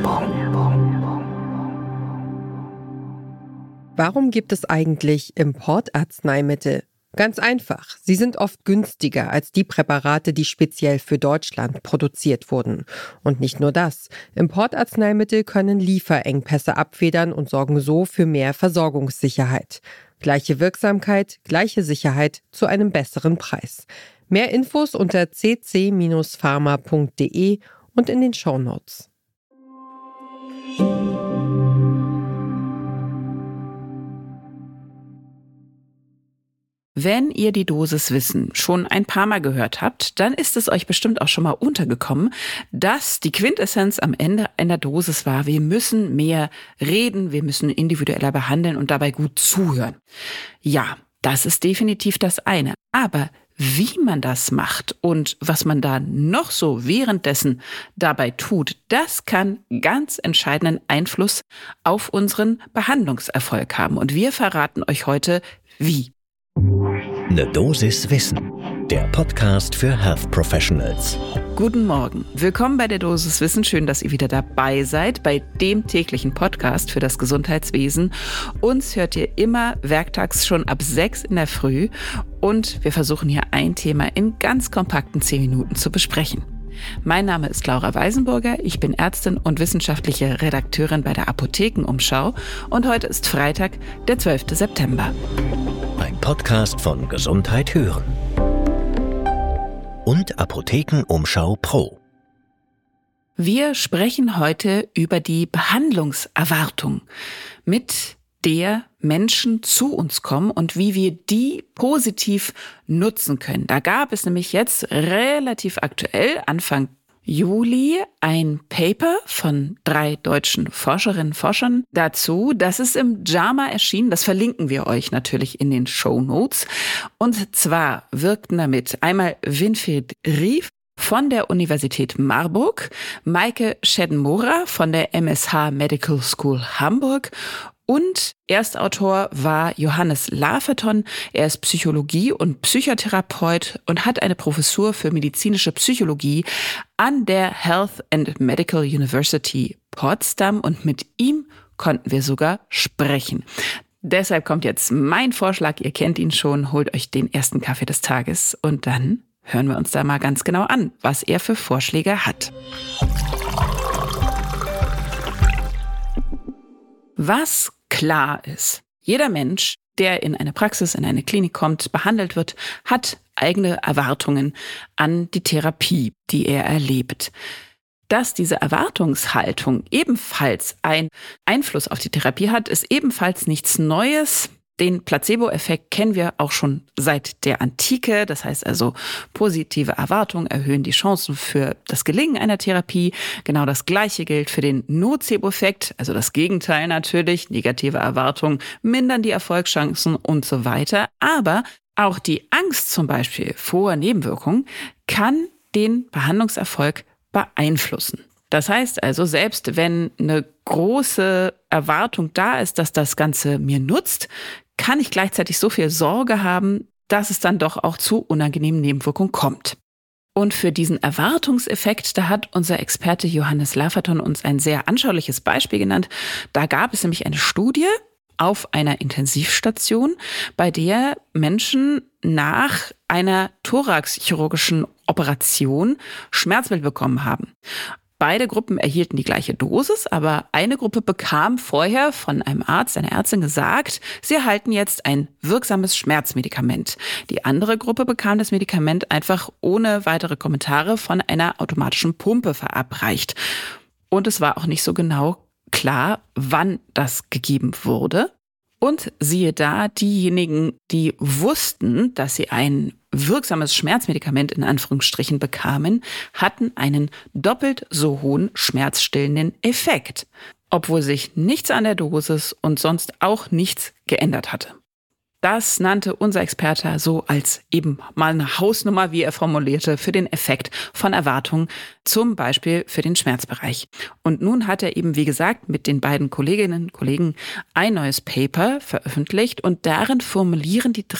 Warum gibt es eigentlich Importarzneimittel? Ganz einfach, sie sind oft günstiger als die Präparate, die speziell für Deutschland produziert wurden. Und nicht nur das, Importarzneimittel können Lieferengpässe abfedern und sorgen so für mehr Versorgungssicherheit. Gleiche Wirksamkeit, gleiche Sicherheit zu einem besseren Preis. Mehr Infos unter cc-pharma.de und in den Shownotes. Wenn ihr die Dosiswissen schon ein paar Mal gehört habt, dann ist es euch bestimmt auch schon mal untergekommen, dass die Quintessenz am Ende einer Dosis war: Wir müssen mehr reden, wir müssen individueller behandeln und dabei gut zuhören. Ja, das ist definitiv das eine. Aber wie man das macht und was man da noch so währenddessen dabei tut, das kann ganz entscheidenden Einfluss auf unseren Behandlungserfolg haben. Und wir verraten euch heute, wie. Eine Dosis Wissen, der Podcast für Health Professionals. Guten Morgen, willkommen bei der Dosis Wissen. Schön, dass ihr wieder dabei seid bei dem täglichen Podcast für das Gesundheitswesen. Uns hört ihr immer werktags schon ab 6 in der Früh und wir versuchen hier ein Thema in ganz kompakten 10 Minuten zu besprechen. Mein Name ist Laura Weisenburger, ich bin Ärztin und wissenschaftliche Redakteurin bei der Apothekenumschau und heute ist Freitag, der 12. September. Ein Podcast von Gesundheit hören und Apothekenumschau Pro. Wir sprechen heute über die Behandlungserwartung, mit der Menschen zu uns kommen und wie wir die positiv nutzen können. Da gab es nämlich jetzt relativ aktuell, Anfang Juli, ein Paper von 3 deutschen Forscherinnen und Forschern dazu. Das ist im JAMA erschienen. Das verlinken wir euch natürlich in den Shownotes. Und zwar wirkten damit einmal Winfried Rief von der Universität Marburg, Maike Schedden-Mohrer von der MSH Medical School Hamburg und Erstautor war Johannes Lafeton. Er ist Psychologie- und Psychotherapeut und hat eine Professur für medizinische Psychologie an der Health and Medical University Potsdam und mit ihm konnten wir sogar sprechen. Deshalb kommt jetzt mein Vorschlag, ihr kennt ihn schon, holt euch den ersten Kaffee des Tages und dann hören wir uns da mal ganz genau an, was er für Vorschläge hat. Was klar ist: Jeder Mensch, der in eine Praxis, in eine Klinik kommt, behandelt wird, hat eigene Erwartungen an die Therapie, die er erlebt. Dass diese Erwartungshaltung ebenfalls einen Einfluss auf die Therapie hat, ist ebenfalls nichts Neues. Den Placebo-Effekt kennen wir auch schon seit der Antike. Das heißt also, positive Erwartungen erhöhen die Chancen für das Gelingen einer Therapie. Genau das Gleiche gilt für den Nocebo-Effekt, also das Gegenteil natürlich. Negative Erwartungen mindern die Erfolgschancen und so weiter. Aber auch die Angst zum Beispiel vor Nebenwirkungen kann den Behandlungserfolg beeinflussen. Das heißt also, selbst wenn eine große Erwartung da ist, dass das Ganze mir nutzt, kann ich gleichzeitig so viel Sorge haben, dass es dann doch auch zu unangenehmen Nebenwirkungen kommt. Und für diesen Erwartungseffekt, da hat unser Experte Johannes Lafeton uns ein sehr anschauliches Beispiel genannt. Da gab es nämlich eine Studie auf einer Intensivstation, bei der Menschen nach einer thoraxchirurgischen Operation Schmerzmittel bekommen haben. Beide Gruppen erhielten die gleiche Dosis, aber eine Gruppe bekam vorher von einem Arzt, einer Ärztin gesagt, sie erhalten jetzt ein wirksames Schmerzmedikament. Die andere Gruppe bekam das Medikament einfach ohne weitere Kommentare von einer automatischen Pumpe verabreicht. Und es war auch nicht so genau klar, wann das gegeben wurde. Und siehe da, diejenigen, die wussten, dass sie ein wirksames Schmerzmedikament in Anführungsstrichen bekamen, hatten einen doppelt so hohen schmerzstillenden Effekt, obwohl sich nichts an der Dosis und sonst auch nichts geändert hatte. Das nannte unser Experte so als eben mal eine Hausnummer, wie er formulierte, für den Effekt von Erwartungen, zum Beispiel für den Schmerzbereich. Und nun hat er eben, wie gesagt, mit den beiden Kolleginnen und Kollegen ein neues Paper veröffentlicht und darin formulieren die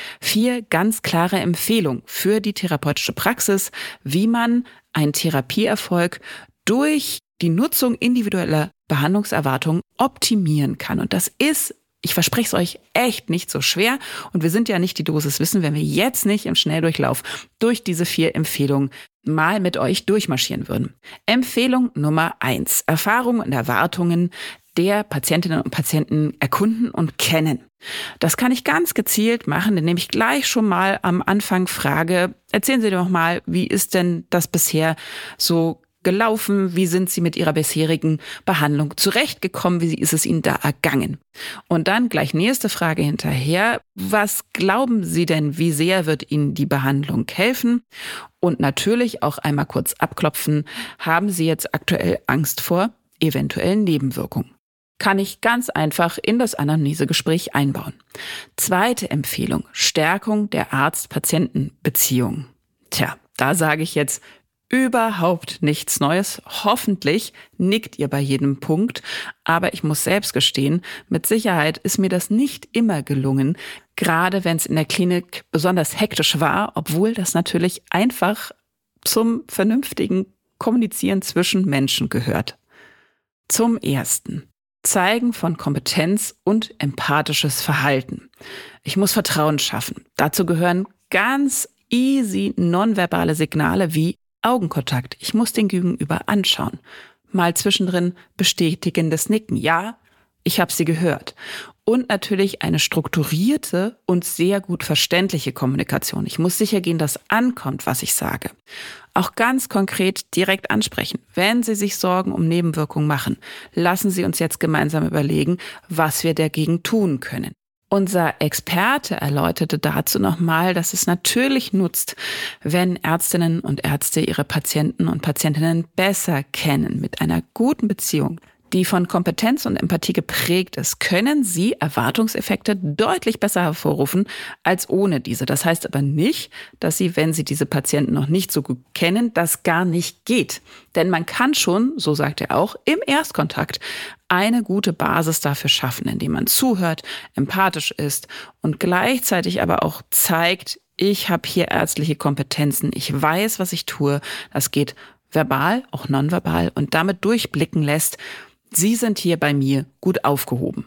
4 ganz klare Empfehlungen für die therapeutische Praxis, wie man einen Therapieerfolg durch die Nutzung individueller Behandlungserwartungen optimieren kann. Und das ist, ich verspreche es euch, echt nicht so schwer. Und wir sind ja nicht die Dosis Wissen, wenn wir jetzt nicht im Schnelldurchlauf durch diese 4 Empfehlungen mal mit euch durchmarschieren würden. Empfehlung Nummer 1. Erfahrungen und Erwartungen der Patientinnen und Patienten erkunden und kennen. Das kann ich ganz gezielt machen, indem ich gleich schon mal am Anfang frage, erzählen Sie doch mal, wie ist denn das bisher so gelaufen? Wie sind Sie mit Ihrer bisherigen Behandlung zurechtgekommen? Wie ist es Ihnen da ergangen? Und dann gleich nächste Frage hinterher. Was glauben Sie denn, wie sehr wird Ihnen die Behandlung helfen? Und natürlich auch einmal kurz abklopfen, haben Sie jetzt aktuell Angst vor eventuellen Nebenwirkungen? Kann ich ganz einfach in das Anamnesegespräch einbauen. Zweite Empfehlung, Stärkung der Arzt-Patienten-Beziehung. Tja, da sage ich jetzt überhaupt nichts Neues. Hoffentlich nickt ihr bei jedem Punkt. Aber ich muss selbst gestehen, mit Sicherheit ist mir das nicht immer gelungen, gerade wenn es in der Klinik besonders hektisch war, obwohl das natürlich einfach zum vernünftigen Kommunizieren zwischen Menschen gehört. Zum Ersten. Zeigen von Kompetenz und empathisches Verhalten. Ich muss Vertrauen schaffen. Dazu gehören ganz easy nonverbale Signale wie Augenkontakt. Ich muss den Gegenüber anschauen. Mal zwischendrin bestätigendes Nicken. Ja, ich habe Sie gehört. Und natürlich eine strukturierte und sehr gut verständliche Kommunikation. Ich muss sicher gehen, dass ankommt, was ich sage. Auch ganz konkret direkt ansprechen. Wenn Sie sich Sorgen um Nebenwirkungen machen, lassen Sie uns jetzt gemeinsam überlegen, was wir dagegen tun können. Unser Experte erläuterte dazu nochmal, dass es natürlich nutzt, wenn Ärztinnen und Ärzte ihre Patienten und Patientinnen besser kennen, mit einer guten Beziehung, die von Kompetenz und Empathie geprägt ist, können sie Erwartungseffekte deutlich besser hervorrufen als ohne diese. Das heißt aber nicht, dass sie, wenn sie diese Patienten noch nicht so gut kennen, das gar nicht geht. Denn man kann schon, so sagt er auch, im Erstkontakt eine gute Basis dafür schaffen, indem man zuhört, empathisch ist und gleichzeitig aber auch zeigt, ich habe hier ärztliche Kompetenzen, ich weiß, was ich tue. Das geht verbal, auch nonverbal und damit durchblicken lässt, Sie sind hier bei mir gut aufgehoben.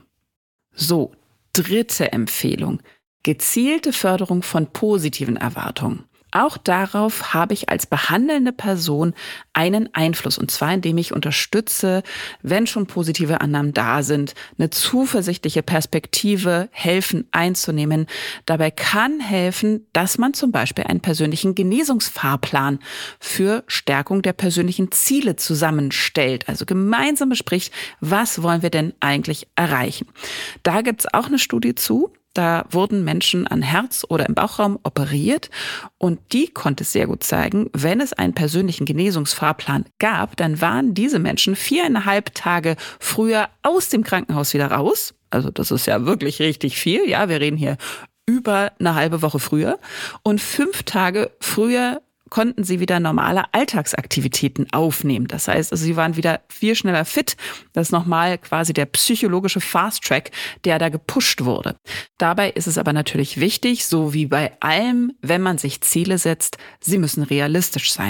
So, dritte Empfehlung. Gezielte Förderung von positiven Erwartungen. Auch darauf habe ich als behandelnde Person einen Einfluss. Und zwar, indem ich unterstütze, wenn schon positive Annahmen da sind, eine zuversichtliche Perspektive helfen einzunehmen. Dabei kann helfen, dass man zum Beispiel einen persönlichen Genesungsfahrplan für Stärkung der persönlichen Ziele zusammenstellt. Also gemeinsam bespricht, was wollen wir denn eigentlich erreichen. Da gibt es auch eine Studie zu. Da wurden Menschen an Herz oder im Bauchraum operiert und die konnte sehr gut zeigen, wenn es einen persönlichen Genesungsfahrplan gab, dann waren diese Menschen 4,5 Tage früher aus dem Krankenhaus wieder raus. Also das ist ja wirklich richtig viel. Ja, wir reden hier über eine halbe Woche früher. Und 5 Tage früher konnten sie wieder normale Alltagsaktivitäten aufnehmen. Das heißt, also sie waren wieder viel schneller fit. Das ist nochmal quasi der psychologische Fast-Track, der da gepusht wurde. Dabei ist es aber natürlich wichtig, so wie bei allem, wenn man sich Ziele setzt, sie müssen realistisch sein.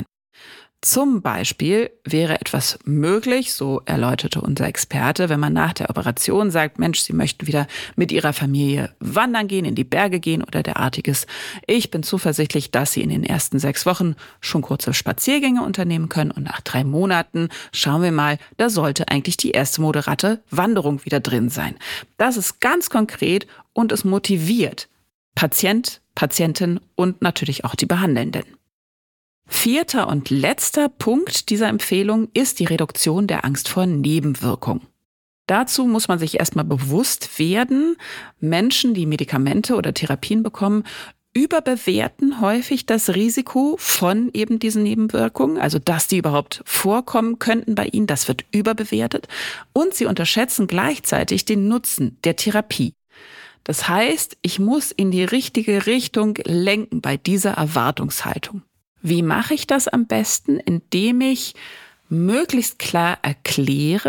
Zum Beispiel wäre etwas möglich, so erläuterte unser Experte, wenn man nach der Operation sagt, Mensch, Sie möchten wieder mit Ihrer Familie wandern gehen, in die Berge gehen oder derartiges. Ich bin zuversichtlich, dass Sie in den ersten 6 Wochen schon kurze Spaziergänge unternehmen können und nach 3 Monaten schauen wir mal, da sollte eigentlich die erste moderate Wanderung wieder drin sein. Das ist ganz konkret und es motiviert Patient, Patientin und natürlich auch die Behandelnden. 4. und letzter Punkt dieser Empfehlung ist die Reduktion der Angst vor Nebenwirkungen. Dazu muss man sich erstmal bewusst werden, Menschen, die Medikamente oder Therapien bekommen, überbewerten häufig das Risiko von eben diesen Nebenwirkungen, also dass die überhaupt vorkommen könnten bei ihnen, das wird überbewertet und sie unterschätzen gleichzeitig den Nutzen der Therapie. Das heißt, ich muss in die richtige Richtung lenken bei dieser Erwartungshaltung. Wie mache ich das am besten? Indem ich möglichst klar erkläre,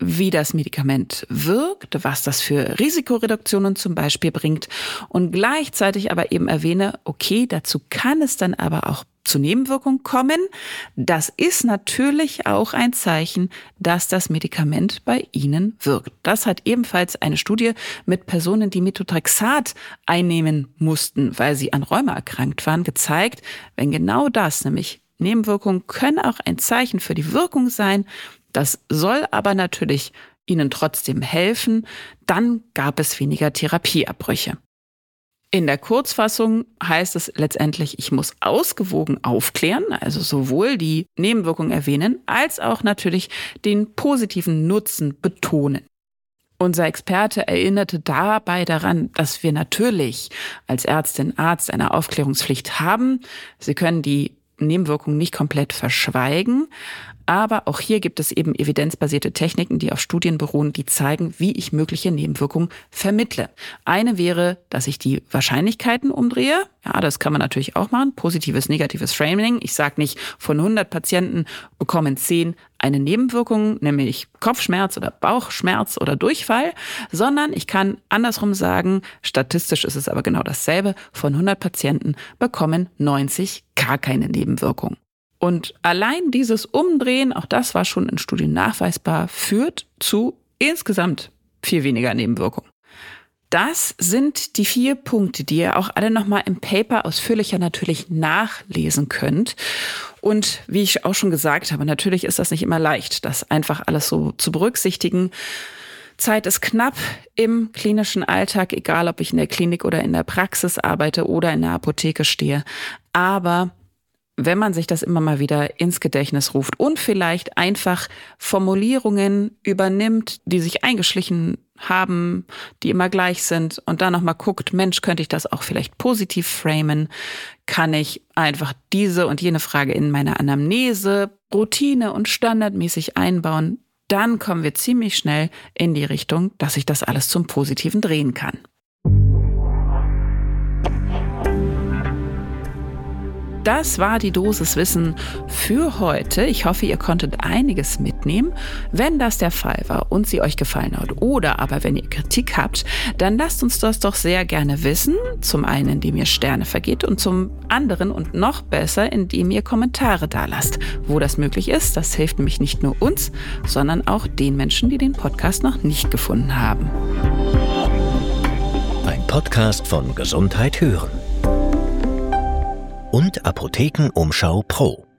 wie das Medikament wirkt, was das für Risikoreduktionen zum Beispiel bringt und gleichzeitig aber eben erwähne, okay, dazu kann es dann aber auch zu Nebenwirkungen kommen. Das ist natürlich auch ein Zeichen, dass das Medikament bei Ihnen wirkt. Das hat ebenfalls eine Studie mit Personen, die Methotrexat einnehmen mussten, weil sie an Rheuma erkrankt waren, gezeigt, wenn genau das, nämlich Nebenwirkungen können auch ein Zeichen für die Wirkung sein. Das soll aber natürlich Ihnen trotzdem helfen. Dann gab es weniger Therapieabbrüche. In der Kurzfassung heißt es letztendlich, ich muss ausgewogen aufklären, also sowohl die Nebenwirkungen erwähnen, als auch natürlich den positiven Nutzen betonen. Unser Experte erinnerte dabei daran, dass wir natürlich als Ärztin, Arzt eine Aufklärungspflicht haben. Sie können die Nebenwirkungen nicht komplett verschweigen. Aber auch hier gibt es eben evidenzbasierte Techniken, die auf Studien beruhen, die zeigen, wie ich mögliche Nebenwirkungen vermittle. Eine wäre, dass ich die Wahrscheinlichkeiten umdrehe. Ja, das kann man natürlich auch machen. Positives, negatives Framing. Ich sage nicht, von 100 Patienten bekommen 10 eine Nebenwirkung, nämlich Kopfschmerz oder Bauchschmerz oder Durchfall, sondern ich kann andersrum sagen, statistisch ist es aber genau dasselbe, von 100 Patienten bekommen 90 gar keine Nebenwirkung. Und allein dieses Umdrehen, auch das war schon in Studien nachweisbar, führt zu insgesamt viel weniger Nebenwirkungen. Das sind die 4 Punkte, die ihr auch alle nochmal im Paper ausführlicher natürlich nachlesen könnt. Und wie ich auch schon gesagt habe, natürlich ist das nicht immer leicht, das einfach alles so zu berücksichtigen. Zeit ist knapp im klinischen Alltag, egal ob ich in der Klinik oder in der Praxis arbeite oder in der Apotheke stehe. Aber wenn man sich das immer mal wieder ins Gedächtnis ruft und vielleicht einfach Formulierungen übernimmt, die sich eingeschlichen haben, die immer gleich sind und dann nochmal guckt, Mensch, könnte ich das auch vielleicht positiv framen? Kann ich einfach diese und jene Frage in meine Anamnese, Routine und standardmäßig einbauen? Dann kommen wir ziemlich schnell in die Richtung, dass ich das alles zum Positiven drehen kann. Das war die Dosis Wissen für heute. Ich hoffe, ihr konntet einiges mitnehmen. Wenn das der Fall war und sie euch gefallen hat oder aber wenn ihr Kritik habt, dann lasst uns das doch sehr gerne wissen. Zum einen, indem ihr Sterne vergebt und zum anderen und noch besser, indem ihr Kommentare dalasst. Wo das möglich ist, das hilft nämlich nicht nur uns, sondern auch den Menschen, die den Podcast noch nicht gefunden haben. Ein Podcast von Gesundheit hören und Apothekenumschau Pro.